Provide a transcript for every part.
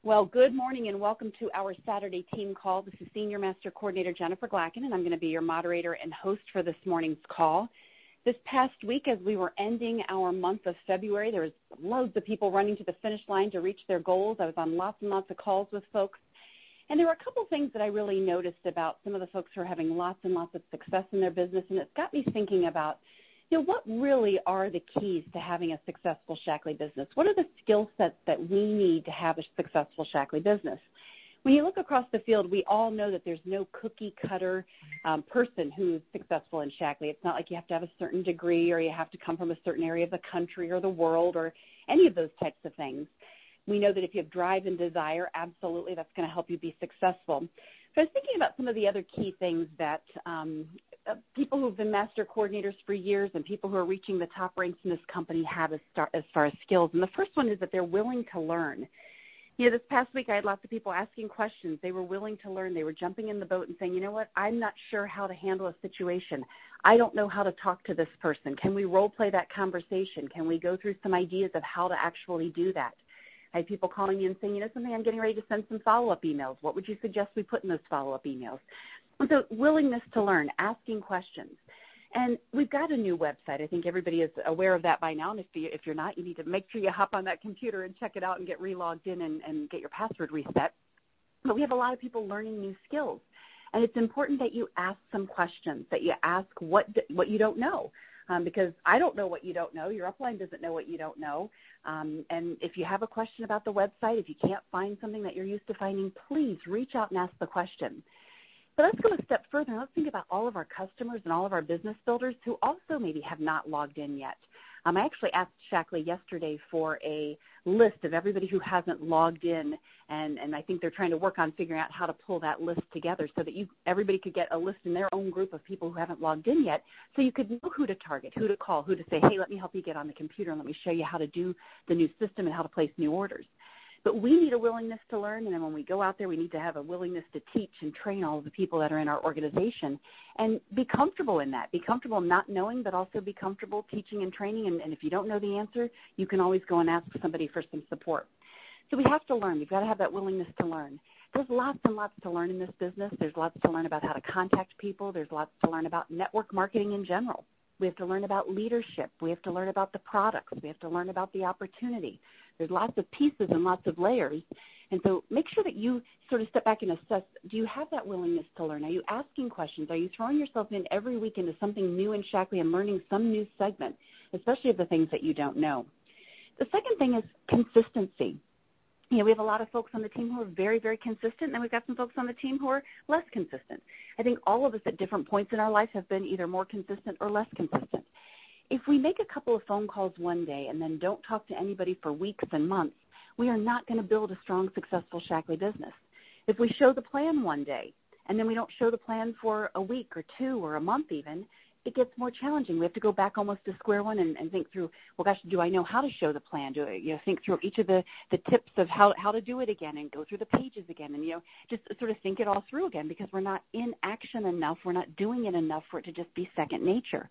Well, good morning and welcome to our Saturday team call. This is Senior Master Coordinator Jennifer Glacken, and I'm going to be your moderator and host for this morning's call. This past week, as we were ending our month of February, there was loads of people running to the finish line to reach their goals. I was on lots and lots of calls with folks. And there were a couple things that I really noticed about some of the folks who are having lots and lots of success in their business, and it's got me thinking about, what really are the keys to having a successful Shaklee business? What are the skill sets that we need to have a successful Shaklee business? When you look across the field, we all know that there's no cookie-cutter person who's successful in Shaklee. It's not like you have to have a certain degree or you have to come from a certain area of the country or the world or any of those types of things. We know that if you have drive and desire, absolutely, that's going to help you be successful. So I was thinking about some of the other key things that people who have been master coordinators for years and people who are reaching the top ranks in this company have as far as skills. And the first one is that they're willing to learn. This past week I had lots of people asking questions. They were willing to learn. They were jumping in the boat and saying, you know what, I'm not sure how to handle a situation. I don't know how to talk to this person. Can we role play that conversation? Can we go through some ideas of how to actually do that? I had people calling me and saying, something, I'm getting ready to send some follow-up emails. What would you suggest we put in those follow-up emails? And so willingness to learn, asking questions. And we've got a new website. I think everybody is aware of that by now. And if you're not, you need to make sure you hop on that computer and check it out and get relogged in and get your password reset. But we have a lot of people learning new skills. And it's important that you ask some questions, that you ask what you don't know. Because I don't know what you don't know. Your upline doesn't know what you don't know. And if you have a question about the website, if you can't find something that you're used to finding, please reach out and ask the question. But let's go a step further and let's think about all of our customers and all of our business builders who also maybe have not logged in yet. I actually asked Shaklee yesterday for a list of everybody who hasn't logged in, and I think they're trying to work on figuring out how to pull that list together so that everybody could get a list in their own group of people who haven't logged in yet, so you could know who to target, who to call, who to say, hey, let me help you get on the computer and let me show you how to do the new system and how to place new orders. But we need a willingness to learn, and then when we go out there, we need to have a willingness to teach and train all of the people that are in our organization and be comfortable in that. Be comfortable not knowing, but also be comfortable teaching and training. And if you don't know the answer, you can always go and ask somebody for some support. So we have to learn. We've got to have that willingness to learn. There's lots and lots to learn in this business. There's lots to learn about how to contact people. There's lots to learn about network marketing in general. We have to learn about leadership. We have to learn about the products. We have to learn about the opportunity. There's lots of pieces and lots of layers. And so make sure that you sort of step back and assess, do you have that willingness to learn? Are you asking questions? Are you throwing yourself in every week into something new in Shaklee and learning some new segment, especially of the things that you don't know? The second thing is consistency. We have a lot of folks on the team who are very, very consistent, and then we've got some folks on the team who are less consistent. I think all of us at different points in our life have been either more consistent or less consistent. If we make a couple of phone calls one day and then don't talk to anybody for weeks and months, we are not going to build a strong, successful Shaklee business. If we show the plan one day and then we don't show the plan for a week or two or a month even, it gets more challenging. We have to go back almost to square one and think through, well, gosh, do I know how to show the plan? Do I think through each of the tips of how to do it again and go through the pages again and, just sort of think it all through again because we're not in action enough. We're not doing it enough for it to just be second nature.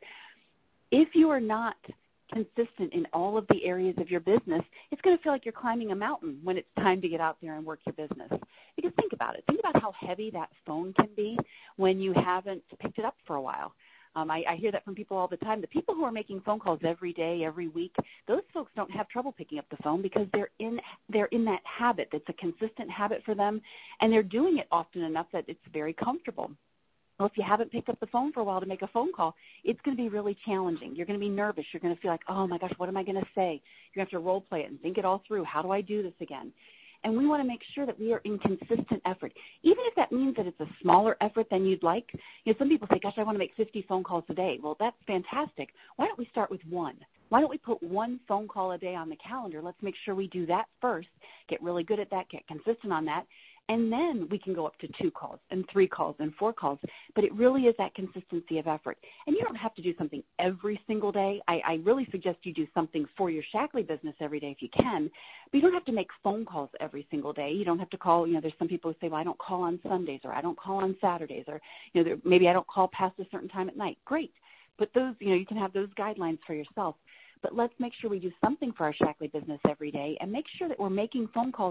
If you are not consistent in all of the areas of your business, it's going to feel like you're climbing a mountain when it's time to get out there and work your business. Because think about it. Think about how heavy that phone can be when you haven't picked it up for a while. I hear that from people all the time. The people who are making phone calls every day, every week, those folks don't have trouble picking up the phone because they're in that habit. It's a consistent habit for them, and they're doing it often enough that it's very comfortable. Well, if you haven't picked up the phone for a while to make a phone call, it's going to be really challenging. You're going to be nervous. You're going to feel like, oh, my gosh, what am I going to say? You're going to have to role play it and think it all through. How do I do this again? And we want to make sure that we are in consistent effort, even if that means that it's a smaller effort than you'd like. Some people say, gosh, I want to make 50 phone calls a day. Well, that's fantastic. Why don't we start with one? Why don't we put one phone call a day on the calendar? Let's make sure we do that first, get really good at that, get consistent on that, and then we can go up to 2 calls and 3 calls and 4 calls. But it really is that consistency of effort. And you don't have to do something every single day. I really suggest you do something for your Shaklee business every day if you can. But you don't have to make phone calls every single day. You don't have to call, there's some people who say, well, I don't call on Sundays or I don't call on Saturdays or, maybe I don't call past a certain time at night. Great. But those, you can have those guidelines for yourself. But let's make sure we do something for our Shaklee business every day and make sure that we're making phone calls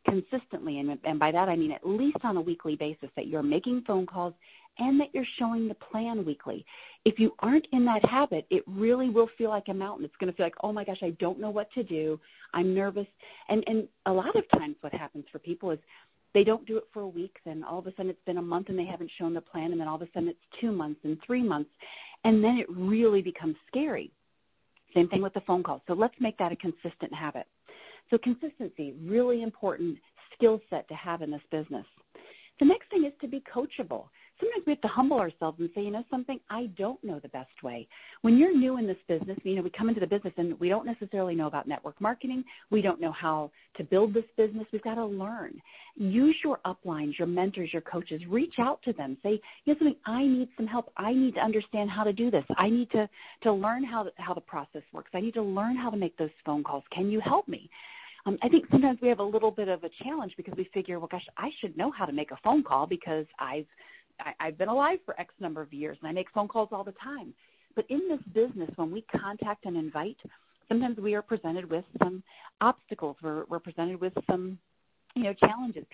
consistently, and by that I mean at least on a weekly basis, that you're making phone calls and that you're showing the plan weekly. If you aren't in that habit, it really will feel like a mountain. It's going to feel like, oh my gosh, I don't know what to do. I'm nervous. And a lot of times what happens for people is they don't do it for a week, then all of a sudden it's been a month and they haven't shown the plan, and then all of a sudden it's 2 months and 3 months, and then it really becomes scary. Same thing with the phone calls. So let's make that a consistent habit. So consistency, really important skill set to have in this business. The next thing is to be coachable. Sometimes we have to humble ourselves and say, you know something, I don't know the best way. When you're new in this business, we come into the business and we don't necessarily know about network marketing. We don't know how to build this business. We've got to learn. Use your uplines, your mentors, your coaches. Reach out to them. Say, you know something, I need some help. I need to understand how to do this. I need to learn how the process works. I need to learn how to make those phone calls. Can you help me? I think sometimes we have a little bit of a challenge because we figure, well, gosh, I should know how to make a phone call because I've been alive for X number of years and I make phone calls all the time. But in this business, when we contact and invite, sometimes we are presented with some obstacles. We're presented with some challenges.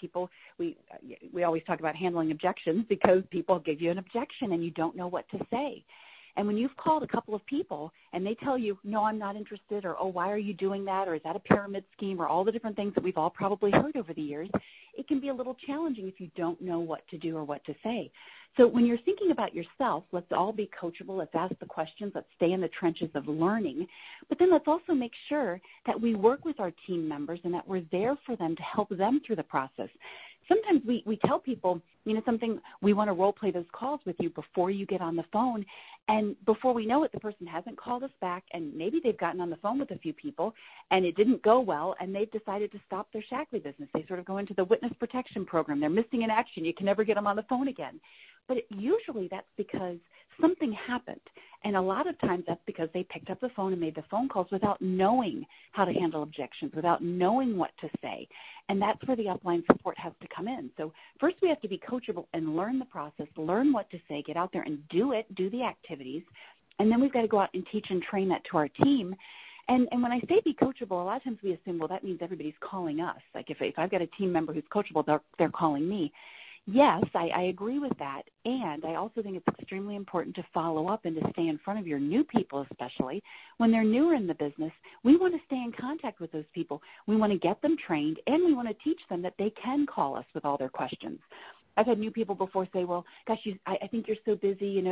We always talk about handling objections because people give you an objection and you don't know what to say. And when you've called a couple of people and they tell you, no, I'm not interested, or, oh, why are you doing that, or is that a pyramid scheme, or all the different things that we've all probably heard over the years, it can be a little challenging if you don't know what to do or what to say. So when you're thinking about yourself, let's all be coachable. Let's ask the questions. Let's stay in the trenches of learning. But then let's also make sure that we work with our team members and that we're there for them to help them through the process. Sometimes we tell people, something, we want to role play those calls with you before you get on the phone. And before we know it, the person hasn't called us back, and maybe they've gotten on the phone with a few people, and it didn't go well, and they've decided to stop their Shaklee business. They sort of go into the witness protection program. They're missing in action. You can never get them on the phone again. But usually that's because something happened. And a lot of times that's because they picked up the phone and made the phone calls without knowing how to handle objections, without knowing what to say. And that's where the upline support has to come in. So first we have to be coachable and learn the process, learn what to say, get out there and do it, do the activities. And then we've got to go out and teach and train that to our team. And when I say be coachable, a lot of times we assume, well, that means everybody's calling us. Like if I've got a team member who's coachable, they're calling me. Yes, I agree with that, and I also think it's extremely important to follow up and to stay in front of your new people, especially when they're newer in the business. We want to stay in contact with those people. We want to get them trained, and we want to teach them that they can call us with all their questions. I've had new people before say, well, gosh, I think you're so busy,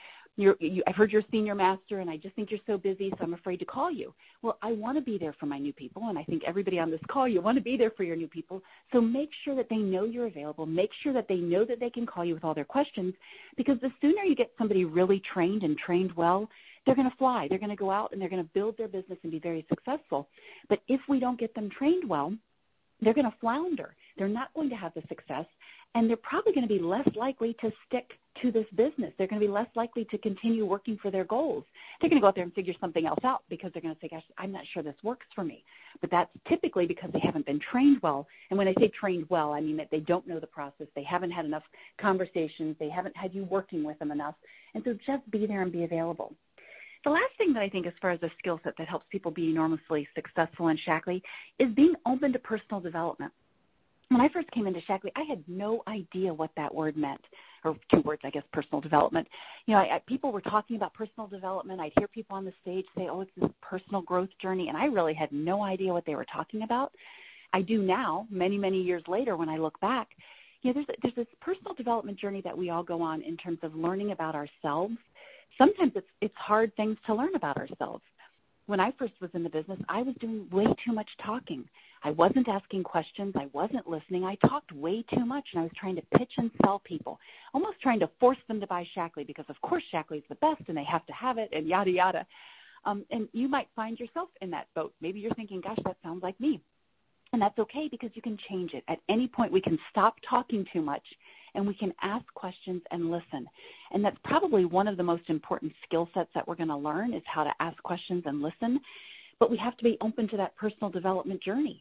I've heard you're a senior master, and I just think you're so busy, so I'm afraid to call you. Well, I want to be there for my new people, and I think everybody on this call, you want to be there for your new people, so make sure that they know you're available. Make sure that they know that they can call you with all their questions, because the sooner you get somebody really trained and trained well, they're going to fly. They're going to go out, and they're going to build their business and be very successful. But if we don't get them trained well, they're going to flounder. They're not going to have the success, and they're probably going to be less likely to stick to this business. They're going to be less likely to continue working for their goals. They're going to go out there and figure something else out because they're going to say, gosh, I'm not sure this works for me. But that's typically because they haven't been trained well. And when I say trained well, I mean that they don't know the process. They haven't had enough conversations. They haven't had you working with them enough. And so just be there and be available. The last thing that I think as far as a skill set that helps people be enormously successful in Shaklee is being open to personal development. When I first came into Shaklee, I had no idea what that word meant, or two words, I guess, personal development. People were talking about personal development. I'd hear people on the stage say, oh, it's this personal growth journey, and I really had no idea what they were talking about. I do now, many, many years later, when I look back. There's this personal development journey that we all go on in terms of learning about ourselves. Sometimes it's hard things to learn about ourselves. When I first was in the business, I was doing way too much talking. I wasn't asking questions. I wasn't listening. I talked way too much, and I was trying to pitch and sell people, almost trying to force them to buy Shaklee because, of course, Shaklee is the best, and they have to have it, and yada, yada. And you might find yourself in that boat. Maybe you're thinking, gosh, that sounds like me. And that's okay because you can change it. At any point, we can stop talking too much, and we can ask questions and listen. And that's probably one of the most important skill sets that we're going to learn is how to ask questions and listen. But we have to be open to that personal development journey.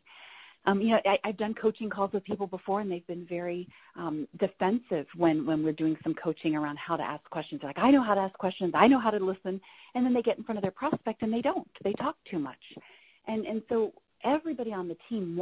I've done coaching calls with people before, and they've been very defensive when we're doing some coaching around how to ask questions. They're like, I know how to ask questions. I know how to listen. And then they get in front of their prospect, and they don't. They talk too much. And so everybody on the team wants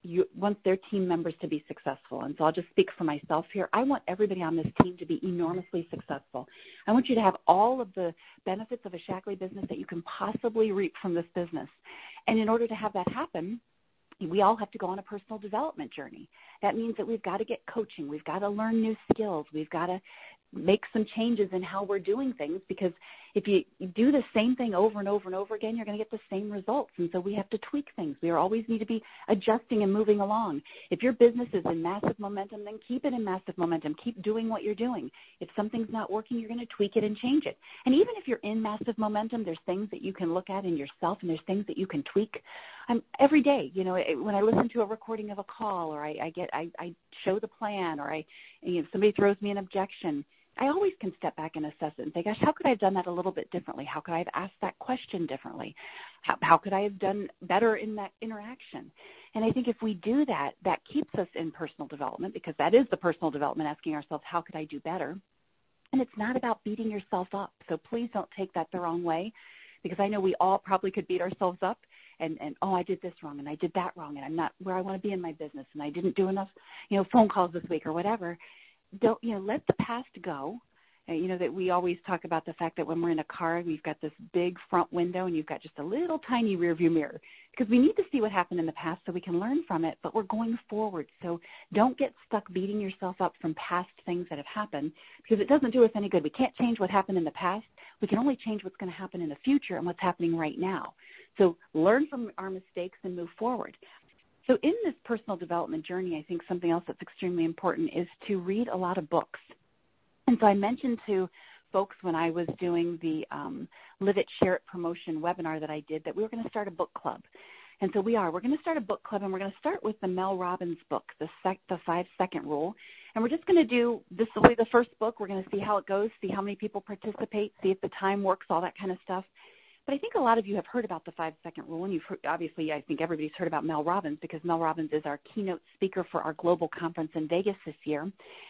their team members to be successful. And so I'll just speak for myself here. I want everybody on this team to be enormously successful. I want you to have all of the benefits of a Shaklee business that you can possibly reap from this business. And in order to have that happen, we all have to go on a personal development journey. That means that we've got to get coaching. We've got to learn new skills. We've got to make some changes in how we're doing things, because if you do the same thing over and over and over again, you're going to get the same results. And so we have to tweak things. We always need to be adjusting and moving along. If your business is in massive momentum, then keep it in massive momentum. Keep doing what you're doing. If something's not working, you're going to tweak it and change it. And even if you're in massive momentum, there's things that you can look at in yourself, and there's things that you can tweak. Every day, when I listen to a recording of a call, or I show the plan, or somebody throws me an objection, I always can step back and assess it and say, gosh, how could I have done that a little bit differently? How could I have asked that question differently? How could I have done better in that interaction? And I think if we do that, that keeps us in personal development, because that is the personal development, asking ourselves, how could I do better? And it's not about beating yourself up. So please don't take that the wrong way, because I know we all probably could beat ourselves up and I did this wrong and I did that wrong and I'm not where I want to be in my business and I didn't do enough, phone calls this week or whatever. Don't, let the past go. That we always talk about the fact that when we're in a car, we've got this big front window and you've got just a little tiny rear view mirror, because we need to see what happened in the past so we can learn from it, but we're going forward. So don't get stuck beating yourself up from past things that have happened, because it doesn't do us any good. We can't change what happened in the past. We can only change what's going to happen in the future and what's happening right now. So learn from our mistakes and move forward. So in this personal development journey, I think something else that's extremely important is to read a lot of books. And so I mentioned to folks when I was doing the Live It, Share It promotion webinar that I did that we were going to start a book club. And so we're going to start a book club, and we're going to start with the Mel Robbins book, the 5-Second Rule. And we're just going to do, this will be the first book. We're going to see how it goes, see how many people participate, see if the time works, all that kind of stuff. But I think a lot of you have heard about the 5-Second Rule, and you've heard, obviously, I think everybody's heard about Mel Robbins, because Mel Robbins is our keynote speaker for our global conference in Vegas this year.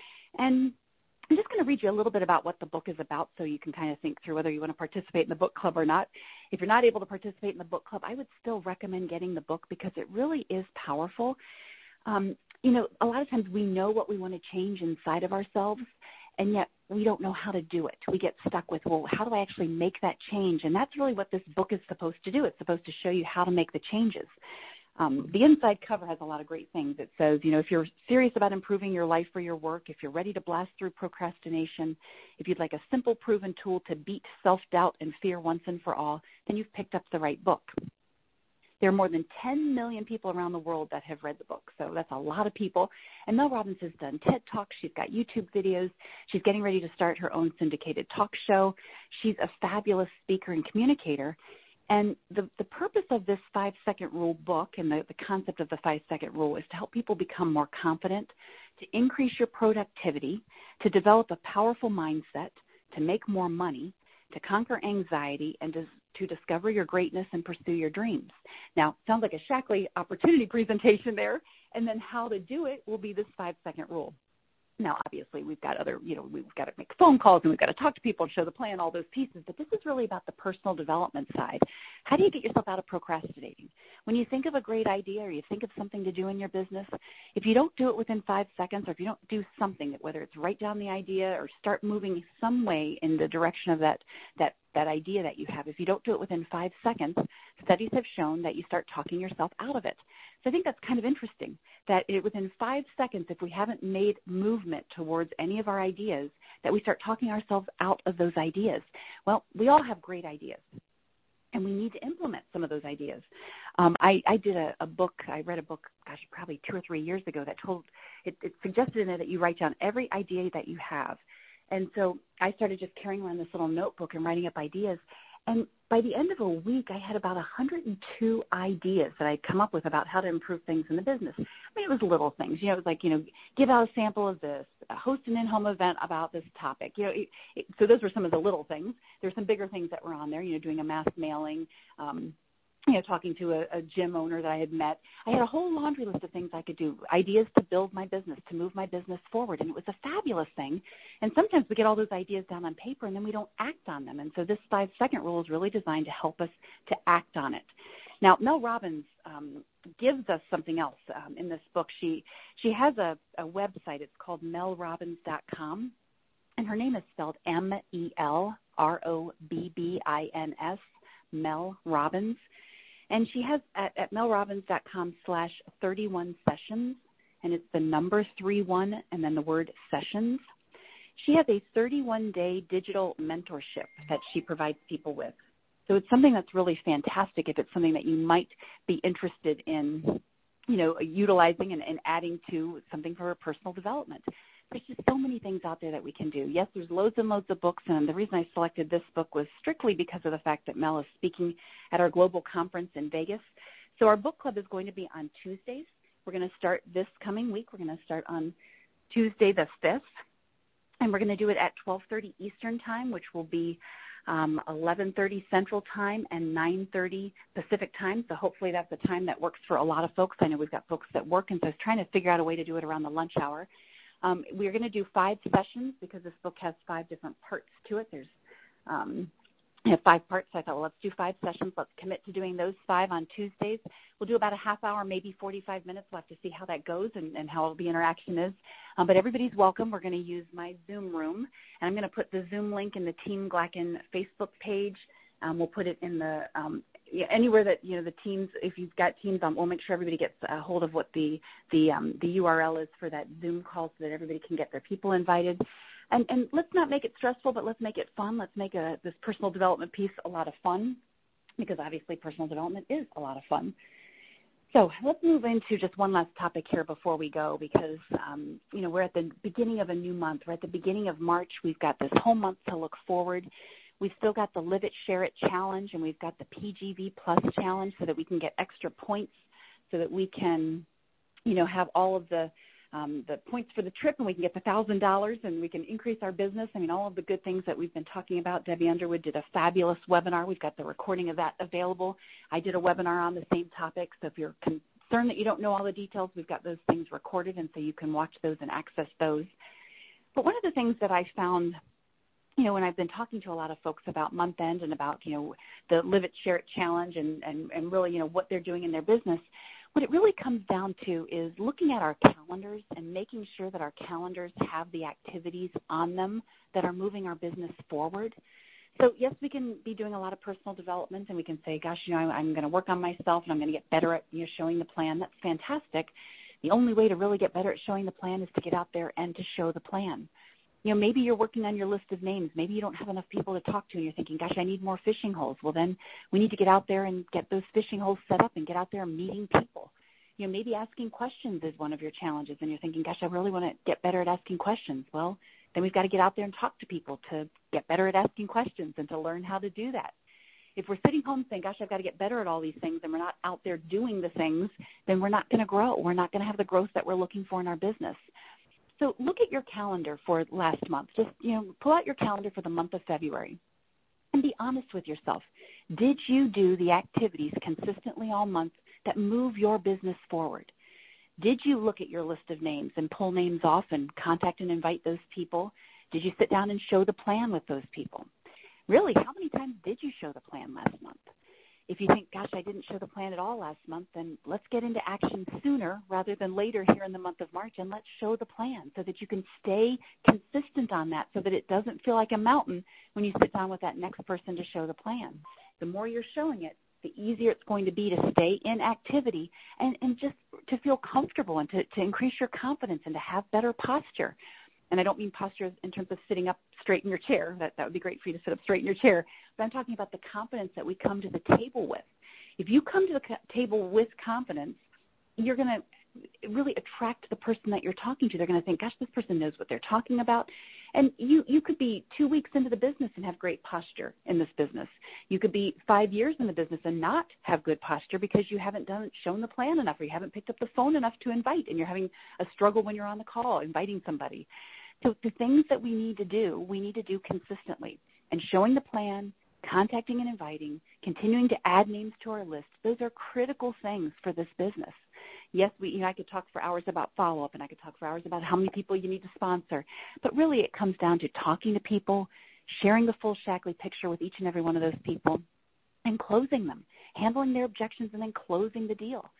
And I'm just going to read you a little bit about what the book is about so you can kind of think through whether you want to participate in the book club or not. If you're not able to participate in the book club, I would still recommend getting the book, because it really is powerful. A lot of times we know what we want to change inside of ourselves, and yet we don't know how to do it. We get stuck with, well, how do I actually make that change? And that's really what this book is supposed to do. It's supposed to show you how to make the changes. The inside cover has a lot of great things. It says, if you're serious about improving your life or your work, if you're ready to blast through procrastination, if you'd like a simple, proven tool to beat self-doubt and fear once and for all, then you've picked up the right book. There are more than 10 million people around the world that have read the book, so that's a lot of people. And Mel Robbins has done TED Talks. She's got YouTube videos. She's getting ready to start her own syndicated talk show. She's a fabulous speaker and communicator. And the purpose of this 5-Second Rule book and the concept of the 5-Second Rule is to help people become more confident, to increase your productivity, to develop a powerful mindset, to make more money, to conquer anxiety, and to discover your greatness and pursue your dreams. Now, sounds like a Shaklee opportunity presentation there, and then how to do it will be this 5-Second Rule. Now, obviously, we've got other, we've got to make phone calls and we've got to talk to people and show the plan, all those pieces. But this is really about the personal development side. How do you get yourself out of procrastinating? When you think of a great idea or you think of something to do in your business, if you don't do it within 5 seconds, or if you don't do something, whether it's write down the idea or start moving some way in the direction of that idea that you have, if you don't do it within 5 seconds, studies have shown that you start talking yourself out of it. So I think that's kind of interesting, that within 5 seconds, if we haven't made movement towards any of our ideas, that we start talking ourselves out of those ideas. Well, we all have great ideas, and we need to implement some of those ideas. I read a book, probably 2 or 3 years ago that it suggested in it that you write down every idea that you have. And so I started just carrying around this little notebook and writing up ideas. And by the end of a week, I had about 102 ideas that I'd come up with about how to improve things in the business. I mean, it was little things. It was like, give out a sample of this, host an in-home event about this topic. So those were some of the little things. There's some bigger things that were on there, doing a mass mailing, talking to a gym owner that I had met. I had a whole laundry list of things I could do, ideas to build my business, to move my business forward, and it was a fabulous thing. And sometimes we get all those ideas down on paper, and then we don't act on them. And so this 5-Second Rule is really designed to help us to act on it. Now, Mel Robbins gives us something else in this book. She has a website. It's called melrobbins.com, and her name is spelled MELROBBINS, Mel Robbins. And she has at melrobbins.com/31 sessions, and it's the number 31 and then the word sessions. She has a 31-day digital mentorship that she provides people with. So it's something that's really fantastic if it's something that you might be interested in, utilizing and adding to something for personal development. There's just so many things out there that we can do. Yes, there's loads and loads of books, and the reason I selected this book was strictly because of the fact that Mel is speaking at our global conference in Vegas. So our book club is going to be on Tuesdays. We're going to start this coming week. We're going to start on Tuesday the 5th, and we're going to do it at 12:30 Eastern Time, which will be 11:30 Central Time and 9:30 Pacific Time. So hopefully that's a time that works for a lot of folks. I know we've got folks that work, and so I was trying to figure out a way to do it around the lunch hour. We're going to do 5 sessions because this book has 5 different parts to it. There's 5 parts, so I thought, well, let's do 5 sessions. Let's commit to doing those 5 on Tuesdays. We'll do about a half hour, maybe 45 minutes. We'll have to see how that goes and how the interaction is. But everybody's welcome. We're going to use my Zoom room, and I'm going to put the Zoom link in the Team Glacken Facebook page. We'll put it in the anywhere that the teams. If you've got teams on, we'll make sure everybody gets a hold of what the URL is for that Zoom call, so that everybody can get their people invited. And let's not make it stressful, but let's make it fun. Let's make this personal development piece a lot of fun, because obviously personal development is a lot of fun. So let's move into just one last topic here before we go, because we're at the beginning of a new month. We're at the beginning of March. We've got this whole month to look forward. We've still got the Live It, Share It challenge, and we've got the PGV Plus challenge, so that we can get extra points, so that we can, have all of the points for the trip, and we can get the $1,000, and we can increase our business. I mean, all of the good things that we've been talking about. Debbie Underwood did a fabulous webinar. We've got the recording of that available. I did a webinar on the same topic, so if you're concerned that you don't know all the details, we've got those things recorded, and so you can watch those and access those. But one of the things that I found, when I've been talking to a lot of folks about month end and about, the Live It, Share It challenge and really, what they're doing in their business, what it really comes down to is looking at our calendars and making sure that our calendars have the activities on them that are moving our business forward. So, yes, we can be doing a lot of personal development, and we can say, gosh, I'm going to work on myself, and I'm going to get better at showing the plan. That's fantastic. The only way to really get better at showing the plan is to get out there and to show the plan. Maybe you're working on your list of names. Maybe you don't have enough people to talk to, and you're thinking, gosh, I need more fishing holes. Well, then we need to get out there and get those fishing holes set up and get out there and meeting people. Maybe asking questions is one of your challenges, and you're thinking, gosh, I really want to get better at asking questions. Well, then we've got to get out there and talk to people to get better at asking questions and to learn how to do that. If we're sitting home saying, gosh, I've got to get better at all these things, and we're not out there doing the things, then we're not going to grow. We're not going to have the growth that we're looking for in our business. So look at your calendar for last month. Just, pull out your calendar for the month of February and be honest with yourself. Did you do the activities consistently all month that move your business forward? Did you look at your list of names and pull names off and contact and invite those people? Did you sit down and show the plan with those people? Really, how many times did you show the plan last month? If you think, gosh, I didn't show the plan at all last month, then let's get into action sooner rather than later here in the month of March, and let's show the plan so that you can stay consistent on that, so that it doesn't feel like a mountain when you sit down with that next person to show the plan. The more you're showing it, the easier it's going to be to stay in activity and just to feel comfortable and to increase your confidence and to have better posture. And I don't mean posture in terms of sitting up straight in your chair. That would be great for you to sit up straight in your chair. But I'm talking about the confidence that we come to the table with. If you come to the table with confidence, you're going to really attract the person that you're talking to. They're going to think, gosh, this person knows what they're talking about. And you could be 2 weeks into the business and have great posture in this business. You could be 5 years in the business and not have good posture because you haven't shown the plan enough, or you haven't picked up the phone enough to invite, and you're having a struggle when you're on the call inviting somebody. So the things that we need to do consistently. And showing the plan, contacting and inviting, continuing to add names to our list, those are critical things for this business. Yes, I could talk for hours about follow-up, and I could talk for hours about how many people you need to sponsor. But really it comes down to talking to people, sharing the full Shaklee picture with each and every one of those people, and closing them, handling their objections, and then closing the deal.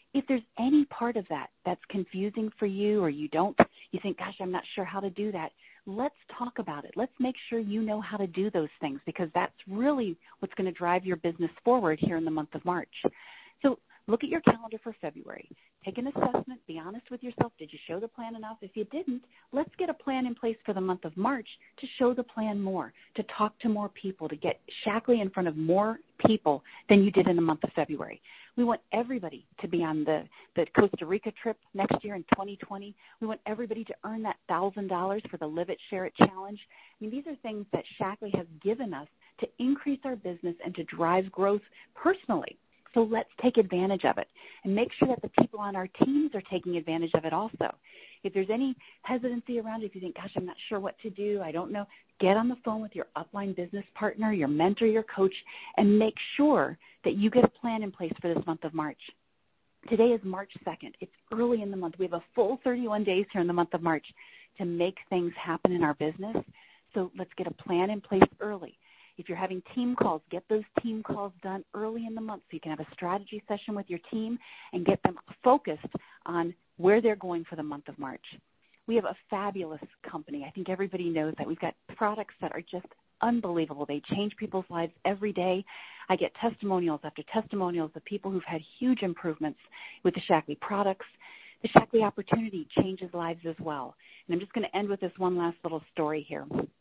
If there's any part of that that's confusing for you, or you think, gosh, I'm not sure how to do that, let's talk about it. Let's make sure you know how to do those things, because that's really what's going to drive your business forward here in the month of March. So look at your calendar for February. Take an assessment. Be honest with yourself. Did you show the plan enough? If you didn't, let's get a plan in place for the month of March to show the plan more, to talk to more people, to get Shaklee in front of more people than you did in the month of February. We want everybody to be on the Costa Rica trip next year in 2020. We want everybody to earn that $1,000 for the Live It, Share It challenge. I mean, these are things that Shaklee has given us to increase our business and to drive growth personally. So let's take advantage of it and make sure that the people on our teams are taking advantage of it also. If there's any hesitancy around it, if you think, gosh, I'm not sure what to do, I don't know, get on the phone with your upline business partner, your mentor, your coach, and make sure that you get a plan in place for this month of March. Today is March 2nd. It's early in the month. We have a full 31 days here in the month of March to make things happen in our business. So let's get a plan in place early. If you're having team calls, get those team calls done early in the month so you can have a strategy session with your team and get them focused on where they're going for the month of March. We have a fabulous company. I think everybody knows that. We've got products that are just unbelievable. They change people's lives every day. I get testimonials after testimonials of people who've had huge improvements with the Shaklee products. The Shaklee opportunity changes lives as well. And I'm just going to end with this one last little story here.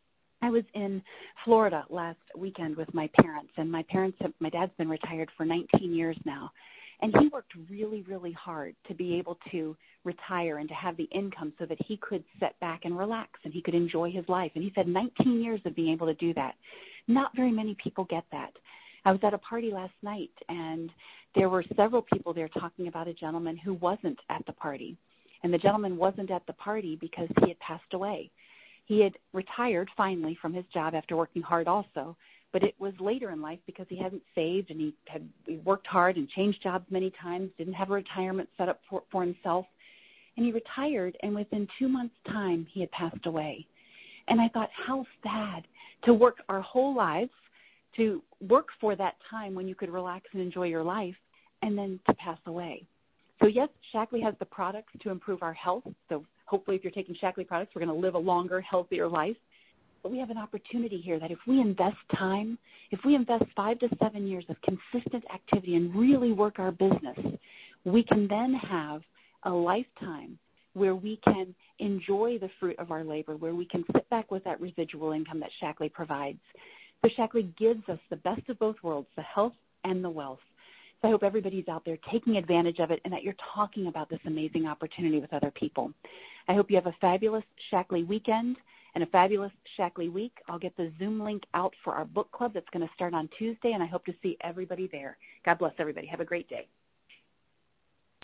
I was in Florida last weekend with my parents, and my dad's been retired for 19 years now, and he worked really, really hard to be able to retire and to have the income so that he could sit back and relax and he could enjoy his life. And he said 19 years of being able to do that. Not very many people get that. I was at a party last night, and there were several people there talking about a gentleman who wasn't at the party, and the gentleman wasn't at the party because he had passed away. He had retired finally from his job after working hard also, but it was later in life because he hadn't saved and he worked hard and changed jobs many times, didn't have a retirement set up for himself. And he retired, and within 2 months' time, he had passed away. And I thought, how sad to work our whole lives, to work for that time when you could relax and enjoy your life, and then to pass away. So yes, Shaklee has the products to improve our health. So hopefully if you're taking Shaklee products, we're going to live a longer, healthier life. But we have an opportunity here that if we invest time, if we invest 5 to 7 years of consistent activity and really work our business, we can then have a lifetime where we can enjoy the fruit of our labor, where we can sit back with that residual income that Shaklee provides. So Shaklee gives us the best of both worlds, the health and the wealth. So I hope everybody's out there taking advantage of it and that you're talking about this amazing opportunity with other people. I hope you have a fabulous Shaklee weekend and a fabulous Shaklee week. I'll get the Zoom link out for our book club that's going to start on Tuesday, and I hope to see everybody there. God bless everybody. Have a great day.